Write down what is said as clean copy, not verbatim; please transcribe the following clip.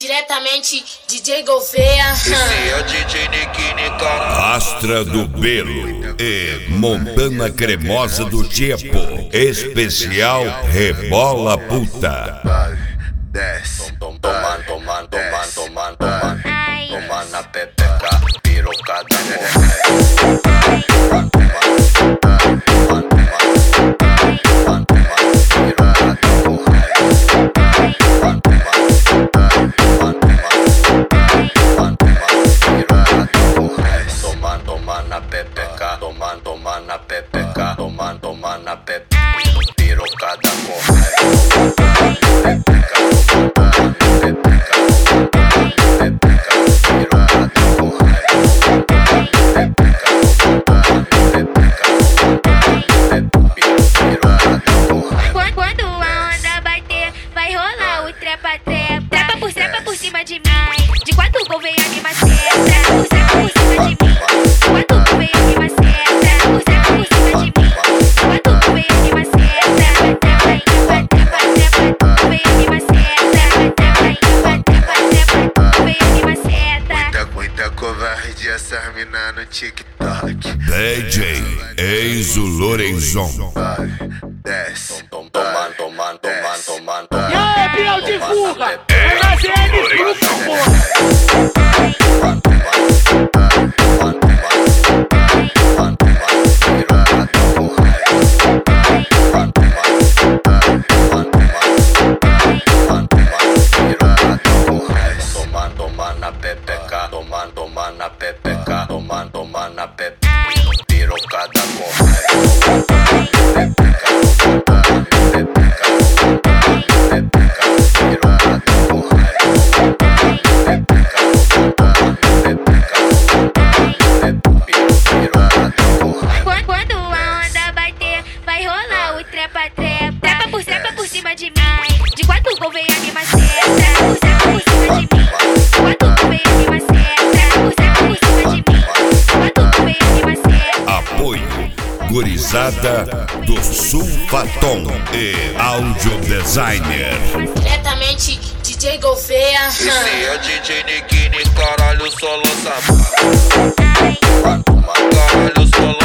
Diretamente, DJ Gouveia. Esse é o DJ Nikini, cara. Astra do Belo e Montana Cremosa do Tipo. Especial Rebola Puta. Desce, toma na pepeca, pirocada toma na pepeca, pirocada com Quando a onda bater, vai rolar o trepa-trepa. Trepa por cima de mim. De quatro Gouveia me maceta. Trepa por cima de mim. Quatro Gouveia me maceta. Trepa por cima de mim. Quatro Gouveia me maceta. Trepa, Gouveia me maceta. Trepa, Gouveia me maceta. Muita covarde essas mina no TikTok. DJ Enzo Lorenzon. Desce, toma. E aí, Biel de fuga? MCM fruta, porra! Toma na pepeca, toma na pepeca, toma na pepeca, pirocada com Quando a onda bater, vai rolar o trepa-trepa. Trepa por cima de mim. De quatro Gouveia me maceta. Trepa por cima de mim. Quatro Gouveia me maceta. Trepa por cima de mim. Quatro Gouveia me maceta. Apoio Gurizada do Sulfatom e Audio Designer. Diretamente, DJ Gouveia. Esse é DJ Nikini, caralho, só lança. Caralho, só lança.